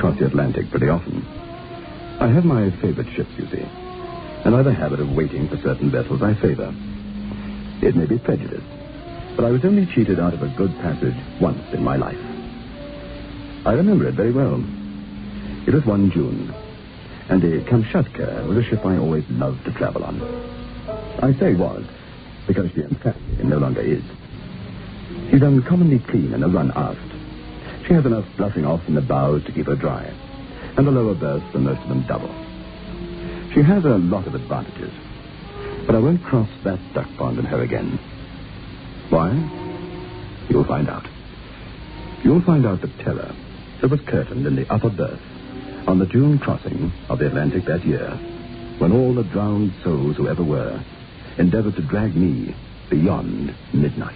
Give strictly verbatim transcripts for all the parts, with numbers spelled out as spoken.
cross the Atlantic pretty often. I have my favorite ships, you see, and I've a habit of waiting for certain vessels I favor. It may be prejudice, but I was only cheated out of a good passage once in my life. I remember it very well. It was one June, and the Kamchatka was a ship I always loved to travel on. I say was, because she in fact no longer is. She's uncommonly clean in a run aft. She has enough bluffing off in the bows to keep her dry, and the lower berths are most of them double. She has a lot of advantages, but I won't cross that duck pond in her again. Why? You'll find out. You'll find out the terror that was curtained in the upper berth on the June crossing of the Atlantic that year, when all the drowned souls who ever were endeavored to drag me beyond midnight.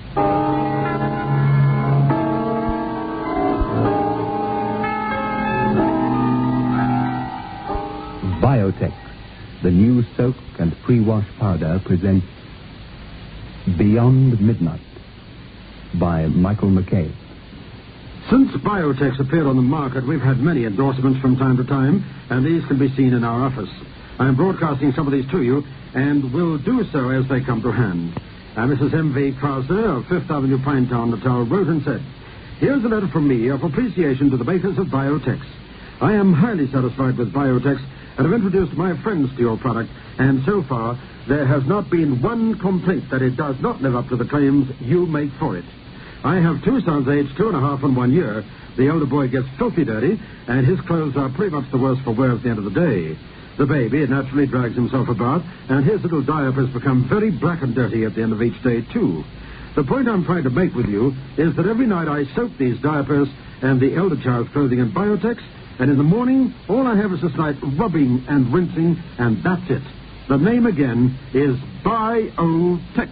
Biotex, the new soak and pre-wash powder, presents Beyond Midnight by Michael McKay. Since Biotex appeared on the market, we've had many endorsements from time to time, and these can be seen in our office. I'm broadcasting some of these to you, and will do so as they come to hand. Uh, Missus M V Krasner of Fifth Avenue, Pinetown, Natal, wrote and said, "Here's a letter from me of appreciation to the makers of Biotex. I am highly satisfied with Biotex and have introduced my friends to your product, and so far there has not been one complaint that it does not live up to the claims you make for it. I have two sons aged two and a half and one year. The older boy gets filthy dirty, and his clothes are pretty much the worse for wear at the end of the day. The baby naturally drags himself about, and his little diapers become very black and dirty at the end of each day, too. The point I'm trying to make with you is that every night I soak these diapers and the elder child's clothing in Biotex, and in the morning, all I have is a slight rubbing and rinsing, and that's it. The name again is Biotex."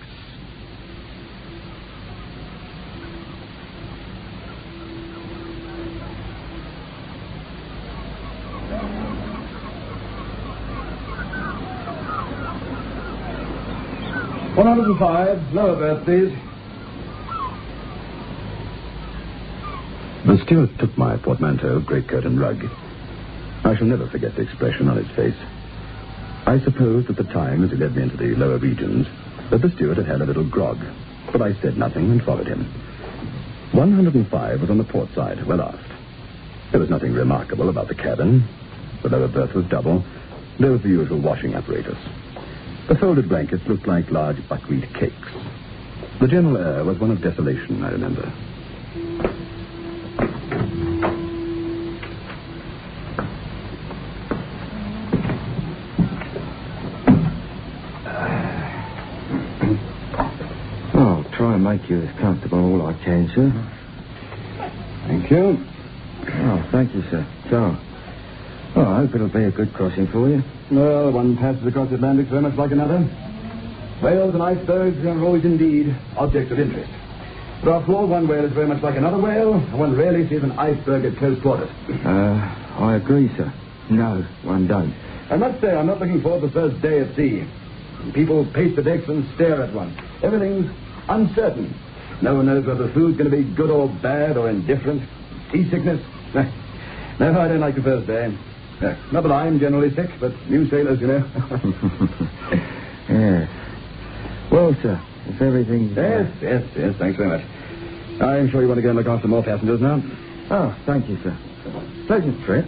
one oh five, lower berth, please. The steward took my portmanteau, greatcoat, and rug. I shall never forget the expression on his face. I supposed at the time, as he led me into the lower regions, that the steward had had a little grog, but I said nothing and followed him. one oh five was on the port side, well aft. There was nothing remarkable about the cabin. The lower berth was double. There was the usual washing apparatus. The folded blankets looked like large buckwheat cakes. The general air was one of desolation, I remember. I'll try and make you as comfortable all I can, sir. Thank you. Oh, thank you, sir. So, well, I hope it'll be a good crossing for you. Well, one passes across the Atlantic very much like another. Whales and icebergs are always indeed objects of interest. But after all, one whale is very much like another whale, and one rarely sees an iceberg at close quarters. Uh, I agree, sir. No, one don't. I must say, I'm not looking forward to the first day at sea. People pace the decks and stare at one. Everything's uncertain. No one knows whether the food's going to be good or bad or indifferent. Seasickness. No, I don't like the first day. No, not that I'm generally sick, but new sailors, you know. Yes. Well, sir, if everything... Yes, yes, yes, thanks very much. I'm sure you want to go and look after more passengers now. Oh, thank you, sir. Pleasant trip.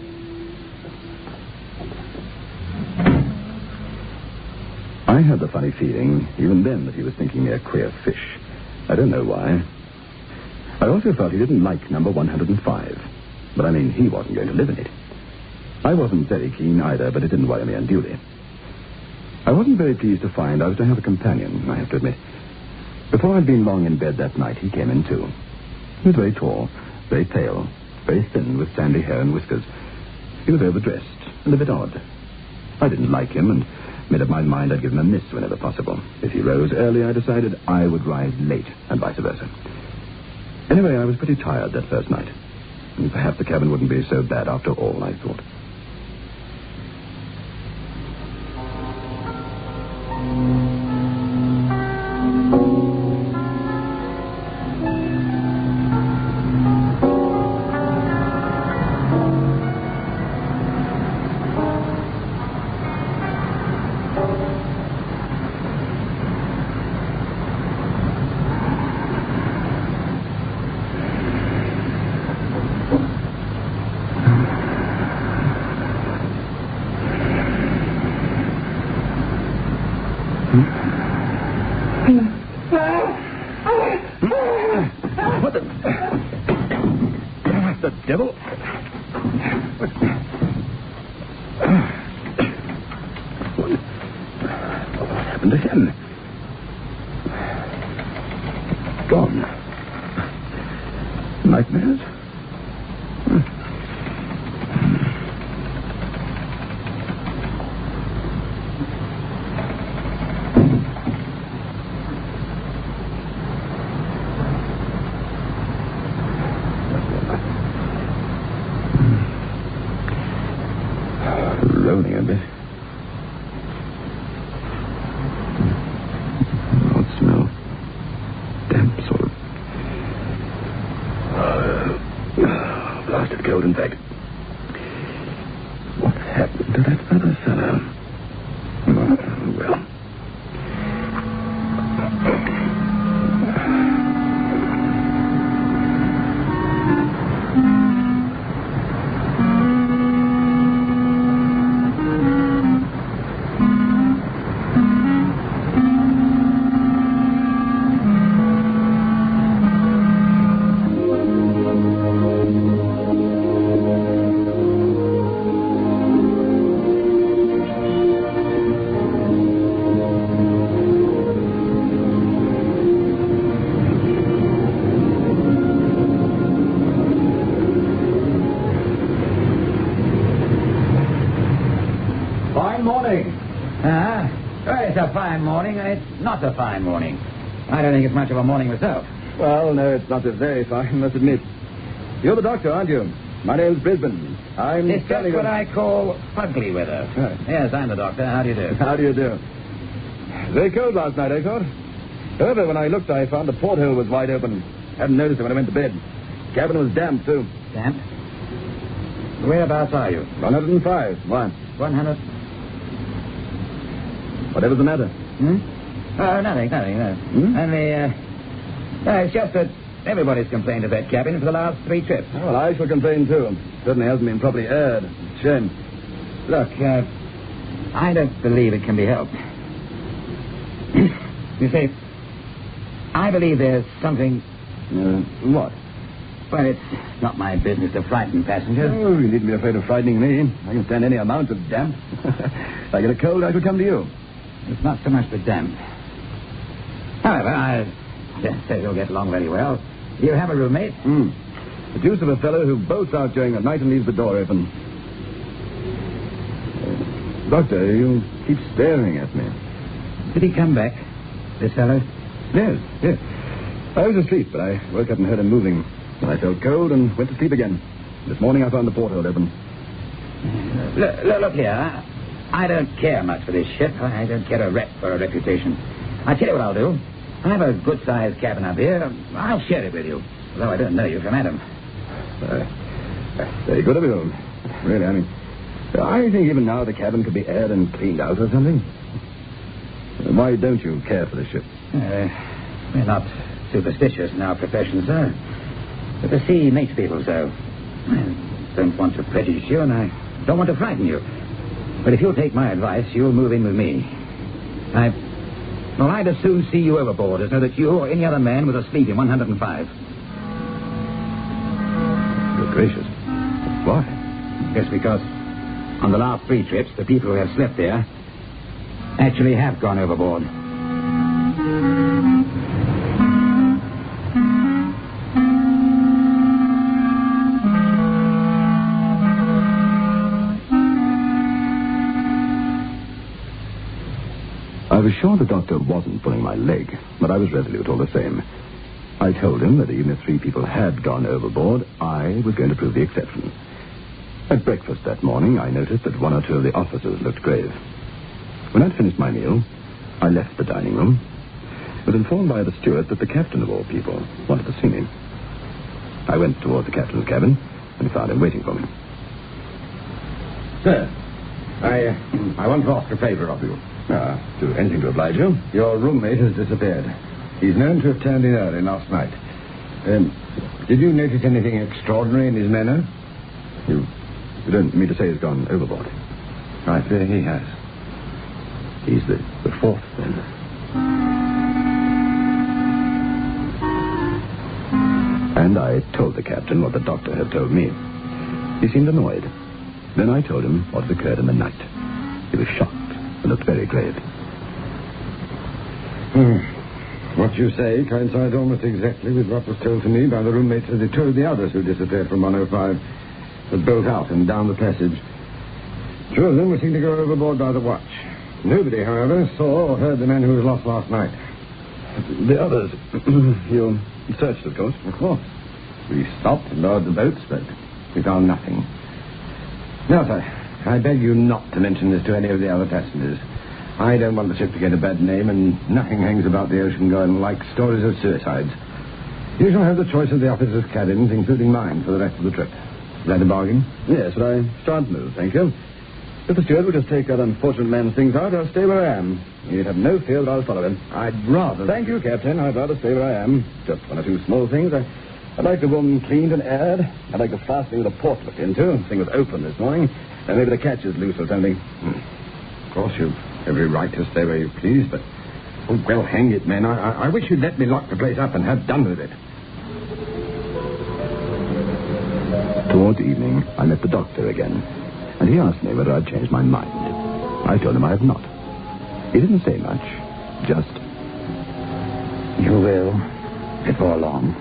I had the funny feeling, even then, that he was thinking me a queer fish. I don't know why. I also felt he didn't like number one oh five. But, I mean, he wasn't going to live in it. I wasn't very keen either, but it didn't worry me unduly. I wasn't very pleased to find I was to have a companion, I have to admit. Before I'd been long in bed that night, he came in too. He was very tall, very pale, very thin, with sandy hair and whiskers. He was overdressed and a bit odd. I didn't like him and made up my mind I'd give him a miss whenever possible. If he rose early, I decided I would rise late, and vice versa. Anyway, I was pretty tired that first night. And perhaps the cabin wouldn't be so bad after all, I thought. What the... The devil? What... What happened to him? Gone. Nightmares? Loading a bit. Odd smell. Damp sort of. Oh, blasted cold, in fact. What happened to that other fellow? Oh, well. A fine morning, and it's not a fine morning. I don't think it's much of a morning myself. Well, no, it's not a very fine, must admit. You're the doctor, aren't you? My name's Brisbane. I'm It's just what I call fugly weather. Right. Yes, I'm the doctor. How do you do? How do you do? Very cold last night, I thought. However, when I looked, I found the porthole was wide open. Hadn't noticed it when I went to bed. Cabin was damp, too. Damp? Whereabouts are you? one hundred five. Why? one hundred... Whatever's the matter? Hmm? Oh, nothing, nothing, no. Hmm? Only, uh... No, it's just that everybody's complained of that cabin for the last three trips. Oh, well, I shall complain, too. Certainly hasn't been properly aired. Shame. Look, uh... I don't believe it can be helped. You see, I believe there's something... Uh, what? Well, it's not my business to frighten passengers. Oh, you needn't be afraid of frightening me. I can stand any amount of damp. If I get a cold, I shall come to you. It's not so much the damp. However, I dare say you'll get along very well. You have a roommate? Hmm. The deuce of a fellow who bolts out during the night and leaves the door open. Uh, doctor, you keep staring at me. Did he come back, this fellow? Yes, yes. I was asleep, but I woke up and heard him moving. And I felt cold and went to sleep again. This morning I found the porthole open. Look, look, look here. I don't care much for this ship. I don't care a rep for a reputation. I tell you what I'll do. I have a good-sized cabin up here. I'll share it with you, although I don't know you from Adam. Uh, very good of you. Really, I mean, I think even now the cabin could be aired and cleaned out or something. Why don't you care for the ship? Uh, we're not superstitious in our profession, sir. But the sea makes people so. I don't want to prejudice you, and I don't want to frighten you. But if you'll take my advice, you'll move in with me. I... Well, I'd as soon see you overboard as know that you or any other man was asleep in one hundred five. Good gracious. Why? Yes, because on the last three trips, the people who have slept there actually have gone overboard. I was sure the doctor wasn't pulling my leg, but I was resolute all the same. I told him that even if three people had gone overboard, I was going to prove the exception. At breakfast that morning, I noticed that one or two of the officers looked grave. When I'd finished my meal, I left the dining room, was informed by the steward that the captain of all people wanted to see me. I went toward the captain's cabin and found him waiting for me. Sir, I, uh, I want to ask a favor of you. Ah, do anything to oblige you. Your roommate has disappeared. He's known to have turned in early last night. Um, did you notice anything extraordinary in his manner? You, you don't mean to say he's gone overboard? I fear he has. He's the, the fourth, then. And I told the captain what the doctor had told me. He seemed annoyed. Then I told him what had occurred in the night. He was shocked and looked very grave. Hmm. What you say coincides almost exactly with what was told to me by the roommates as they told the others who disappeared from one oh five. But both out and down the passage. Two of them were seen to go overboard by the watch. Nobody, however, saw or heard the man who was lost last night. The others, you searched, of course. Of course. We stopped and lowered the boats, but we found nothing. Now, sir, I beg you not to mention this to any of the other passengers. I don't want the ship to get a bad name, and nothing hangs about the ocean going like stories of suicides. You shall have the choice of the officers' cabins, including mine, for the rest of the trip. Is that a bargain? Yes, but I shan't move, thank you. If the steward will just take that unfortunate man's things out, I'll stay where I am. You'd have no fear that I'll follow him. I'd rather... Thank you, Captain. I'd rather stay where I am. Just one or two small things. I, I'd like the room cleaned and aired. I'd like the fastening of the port looked into. The thing was open this morning. And maybe the catch is loose or something. Hmm. Of course, you've every right to stay where you please, but... Oh, well, hang it, men. I, I, I wish you'd let me lock the place up and have done with it. Towards evening, I met the doctor again. And he asked me whether I'd changed my mind. I told him I had not. He didn't say much. Just... You will, before long.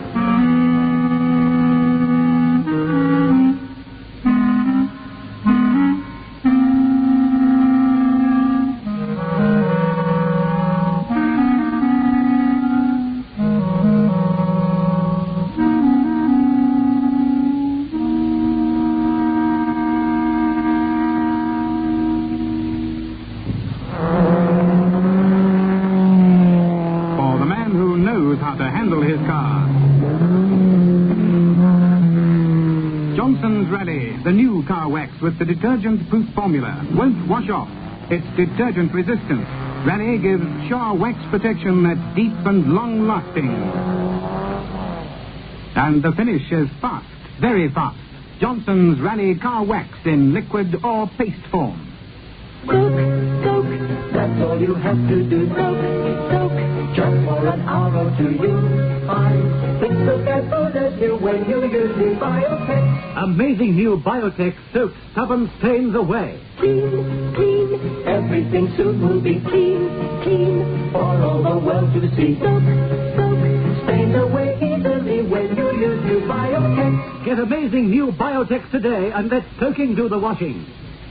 How to handle his car. Johnson's Rally, the new car wax with the detergent-proof formula, won't wash off. It's detergent resistant. Rally gives sure wax protection that's deep and long-lasting. And the finish is fast, very fast. Johnson's Rally car wax in liquid or paste form. Soak, soak, that's all you have to do. Soak, soak, just for an hour or two you'll find things look as good as new when you use the Biotech. Amazing new Biotech soaks stubborn stains away. Clean, clean, everything soon will be clean, clean, for all the world to see. Soak, soak, stains away easily when you use new Biotech. Get amazing new Biotech today and let soaking do the washing.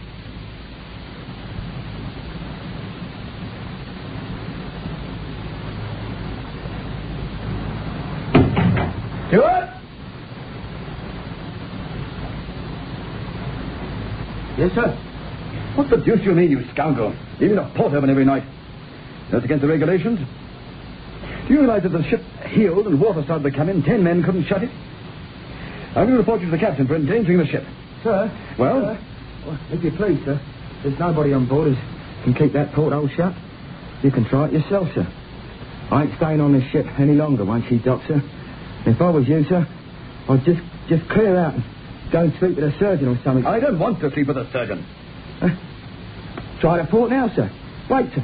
Stewart? Yes, sir. What the deuce do you mean, you scoundrel? Leaving the port open every night. That's against the regulations. Do you realize that the ship heeled and water started to come in? Ten men couldn't shut it. I'm going to report you to the captain for endangering the ship. Sir? Well? Sir? Well, if you please, sir. There's nobody on board who can keep that porthole shut. You can try it yourself, sir. I ain't staying on this ship any longer once she docks, sir. If I was you, sir, I'd just just clear out and go and speak to the surgeon or something. I don't want to sleep with a surgeon. Uh, try the port now, sir. Wait, sir.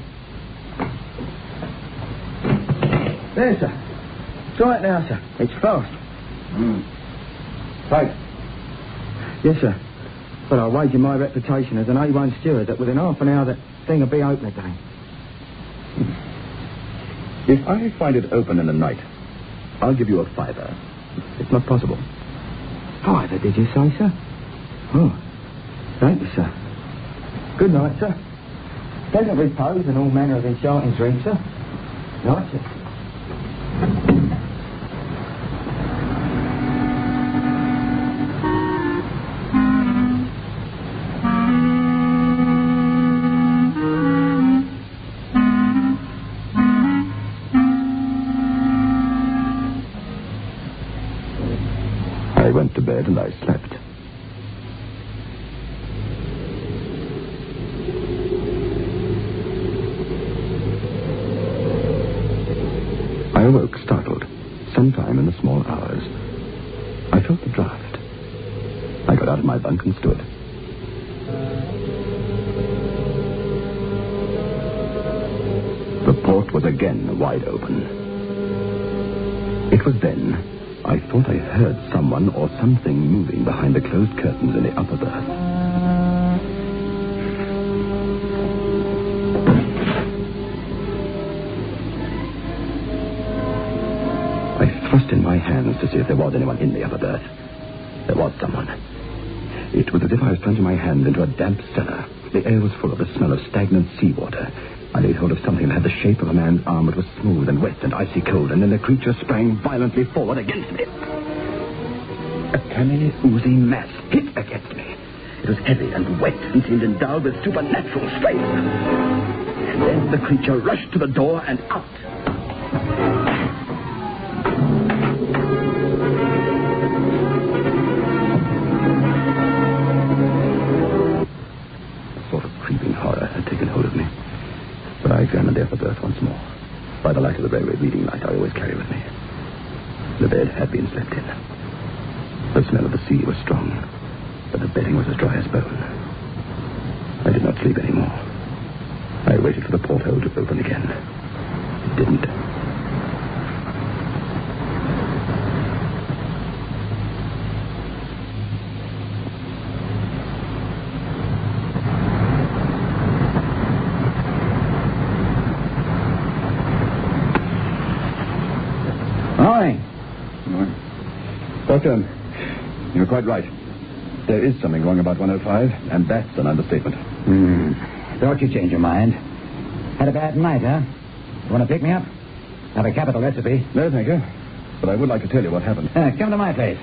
There, sir. Try it now, sir. It's fast. Mm. Right. Yes, sir. But I'll wager my reputation as an A one steward that within half an hour that thing will be open again. If I find it open in the night, I'll give you a fiver. It's not possible. Fiver, did you say, sir? Oh, thank you, sir. Good night, sir. Pleasant repose and all manner of enchanting dreams, sir. Night, sir. I went to bed and I slept. I awoke startled, sometime in the small hours. I felt the draft. I got out of my bunk and stood. The port was again wide open. It was then I thought I heard someone or something moving behind the closed curtains in the upper berth. I thrust in my hands to see if there was anyone in the upper berth. There was someone. It was as if I was plunging my hand into a damp cellar. The air was full of the smell of stagnant seawater. I laid hold of something that had the shape of a man's arm. It was smooth and wet and icy cold, and then the creature sprang violently forward against me. A clammy, oozy mass hit against me. It was heavy and wet and seemed endowed with supernatural strength. And then the creature rushed to the door and out. A sort of creeping horror had taken hold of me. But I examined the upper berth once more. By the light of the railway reading light I always carry with me. The bed had been slept in. The smell of the sea was strong, but the bedding was as dry as bone. I did not sleep anymore. I waited for the porthole to open again. It didn't. Doctor, you're quite right. There is something wrong about one oh five, and that's an understatement. Hmm. Thought you changed your mind. Had a bad night, huh? You want to pick me up? Have a capital recipe. No, thank you. But I would like to tell you what happened. Uh, come to my place.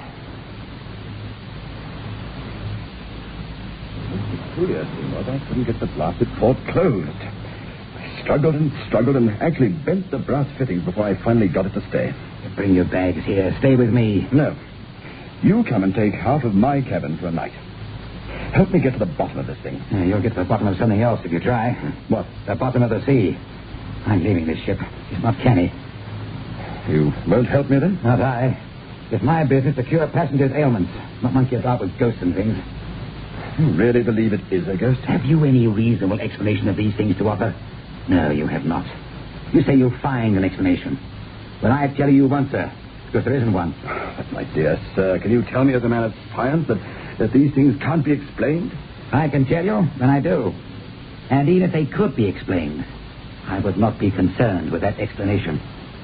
The curious thing was I couldn't get the blasted port closed. I struggled and struggled and actually bent the brass fittings before I finally got it to stay. Bring your bags here. Stay with me. No. You come and take half of my cabin for a night. Help me get to the bottom of this thing. Uh, you'll get to the bottom of something else if you try. What? The bottom of the sea. I'm leaving this ship. It's not canny. You won't help me then? Not I. It's my business to cure passengers' ailments, not monkey about with ghosts and things. You really believe it is a ghost? Have you any reasonable explanation of these things to offer? No, you have not. You say you'll find an explanation. Well, I tell you once, sir, because there isn't one. But, my dear sir, can you tell me as a man of science that, that these things can't be explained? I can tell you, and I do. And even if they could be explained, I would not be concerned with that explanation.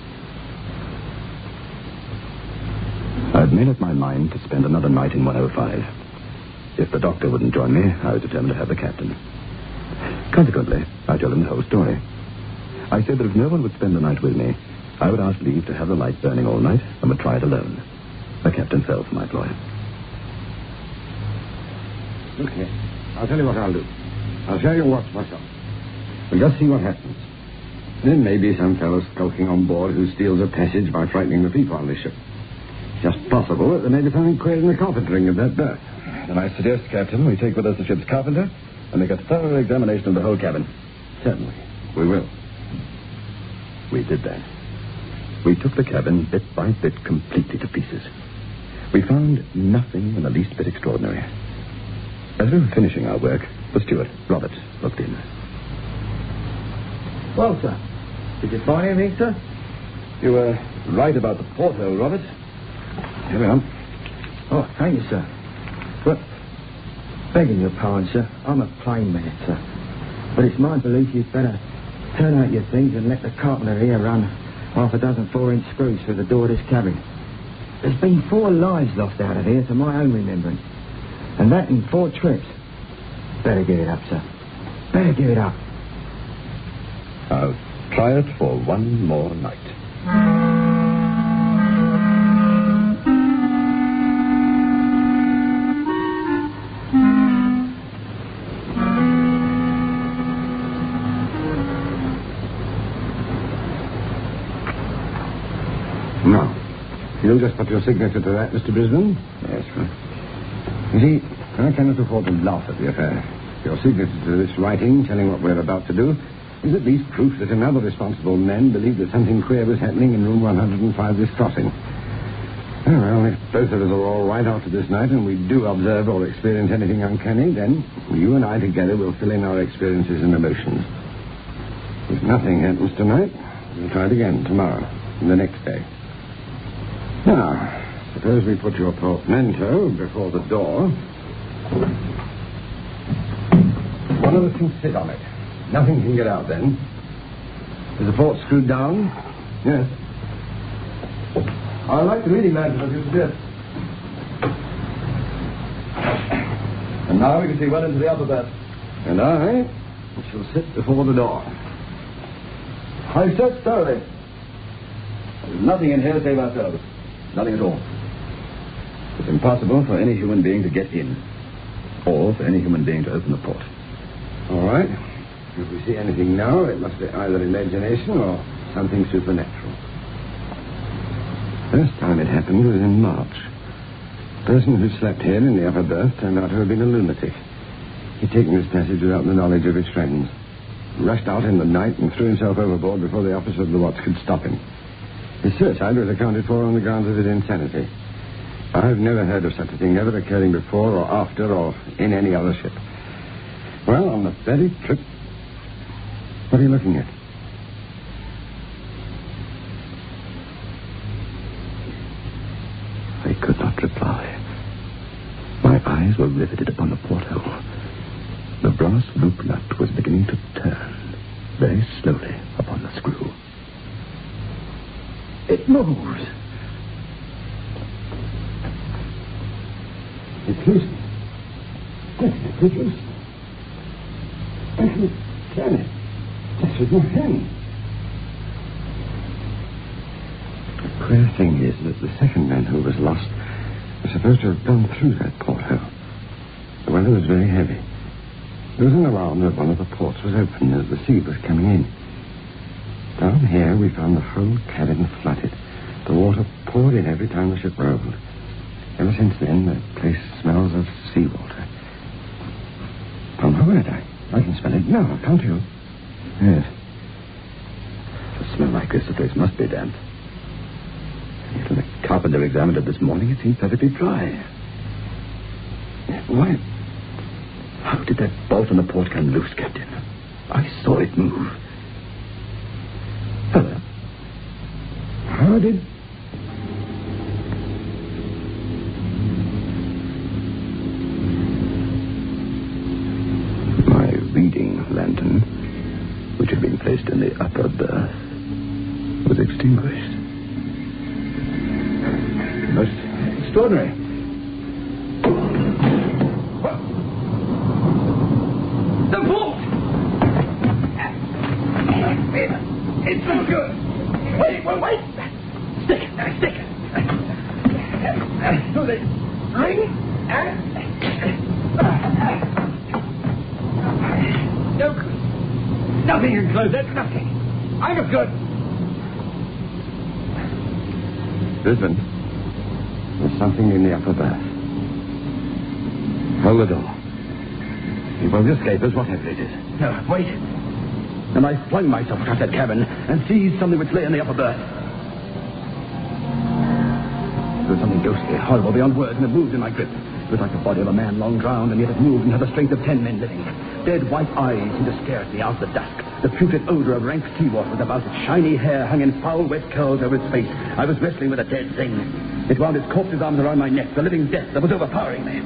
I'd made up my mind to spend another night in one oh five. If the doctor wouldn't join me, I was determined to have the captain. Consequently, I told him the whole story. I said that if no one would spend the night with me, I would ask leave to have the light burning all night and would try it alone. The captain fell for my ploy. Look here. I'll tell you what I'll do. I'll show you what's what's up. We'll just see what happens. There may be some fellow skulking on board who steals a passage by frightening the people on this ship. It's just possible that there may be something queer in the carpentering of that berth. Then I suggest, Captain, we take with us the ship's carpenter and make a thorough examination of the whole cabin. Certainly. We will. We did that. We took the cabin bit by bit completely to pieces. We found nothing in the least bit extraordinary. As we were finishing our work, the steward, Robert, looked in. Well, sir, did you find anything, sir? You were right about the porthole, Robert. Here we are. Oh, thank you, sir. But, begging your pardon, sir, I'm a plain man, sir. But it's my belief you'd better turn out your things and let the carpenter here run half a dozen four-inch screws through the door of this cabin. There's been four lives lost out of here to my own remembrance. And that in four trips. Better give it up, sir. Better give it up. I'll try it for one more night. Now, you'll just put your signature to that, Mister Brisbane? Yes, sir. You see, I cannot afford to laugh at the affair. Your signature to this writing, telling what we're about to do, is at least proof that another responsible man believed that something queer was happening in room one hundred five this crossing. Oh, well, if both of us are all right after this night and we do observe or experience anything uncanny, then you and I together will fill in our experiences and emotions. If nothing happens tonight, we'll try it again tomorrow and the next day. Now, Suppose we put your portmanteau before the door. One of us can sit on it. Nothing can get out then. Is the port screwed down? Yes. I like the leading man as you suggest. And now we can see well into the upper berth. And I shall sit before the door. I've searched thoroughly. There's nothing in here save ourselves. Nothing at all. It's impossible for any human being to get in. Or for any human being to open the port. All right. If we see anything now, it must be either imagination or something supernatural. First time it happened was in March. The person who slept here in the upper berth turned out to have been a lunatic. He'd taken this passage without the knowledge of his friends. Rushed out in the night and threw himself overboard before the officer of the watch could stop him. His suicide was accounted for on the grounds of his insanity. I've never heard of such a thing ever occurring before or after or in any other ship. Well, on the very trip... What are you looking at? I could not reply. My eyes were riveted upon the porthole. The brass loop nut was beginning to turn, very slowly, upon the screw. It moves. It's loose. It's loose. I can turn it. Just with my hand. The queer thing is that the second man who was lost was supposed to have gone through that porthole. The weather was very heavy. There was an alarm that one of the ports was open as the sea was coming in. Down here we found the whole cabin flooded. The water poured in every time the ship rolled. Ever since then, the place smells of seawater. On my word, I, I can smell it now, can't you? Yes. For a smell like this, the place must be damp. Yet when the carpenter examined it this morning, it seemed perfectly dry. Why? How did that bolt on the port come loose, Captain? I saw it move. Hello. How did... My reading lantern, which had been placed in the upper berth, was extinguished. Most extraordinary. The boat! It, it's no good. Wait, wait, wait. Stick, stick. Do they ring? No good. Nothing can close it. Nothing. I'm a good. Brisbane, there's something in the upper berth. Hold the door. It won't escape us, whatever it is. No, wait. And I flung myself across that cabin and seized something which lay in the upper berth. There was something ghostly, horrible beyond words, and it moved in my grip. It was like the body of a man long drowned, and yet it moved and had the strength of ten men living. Dead white eyes seemed to stare at me out of the dusk. The putrid odor of rank seawater was about it. Shiny hair hung in foul, wet curls over its face. I was wrestling with a dead thing. It wound its corpse's arms around my neck, the living death that was overpowering me.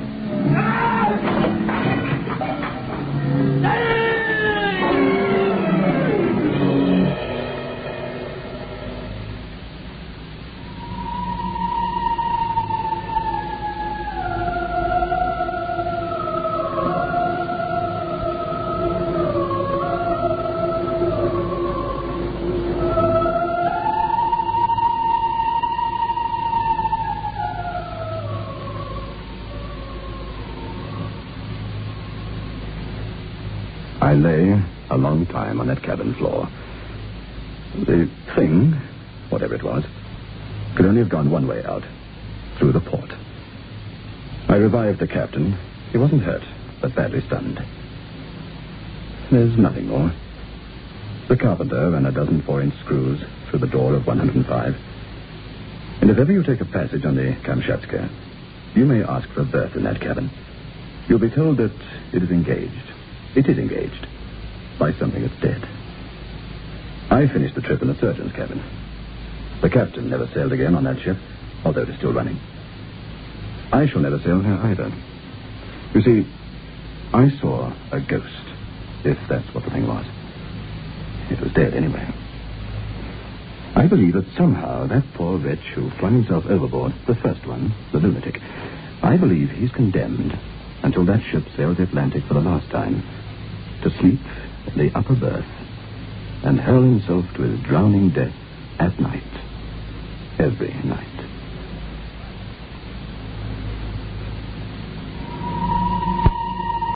I lay a long time on that cabin floor. The thing, whatever it was, could only have gone one way out, through the port. I revived the captain. He wasn't hurt, but badly stunned. There's nothing more. The carpenter ran a dozen four-inch screws through the door of one hundred five. And if ever you take a passage on the Kamchatka, you may ask for a berth in that cabin. You'll be told that it is engaged. It is engaged by something that's dead. I finished the trip in the surgeon's cabin. The captain never sailed again on that ship, although it is still running. I shall never sail her either. You see, I saw a ghost, if that's what the thing was. It was dead anyway. I believe that somehow that poor wretch who flung himself overboard, the first one, the lunatic, I believe he's condemned until that ship sails the Atlantic for the last time to sleep in the upper berth and hurl himself to his drowning death at night, every night.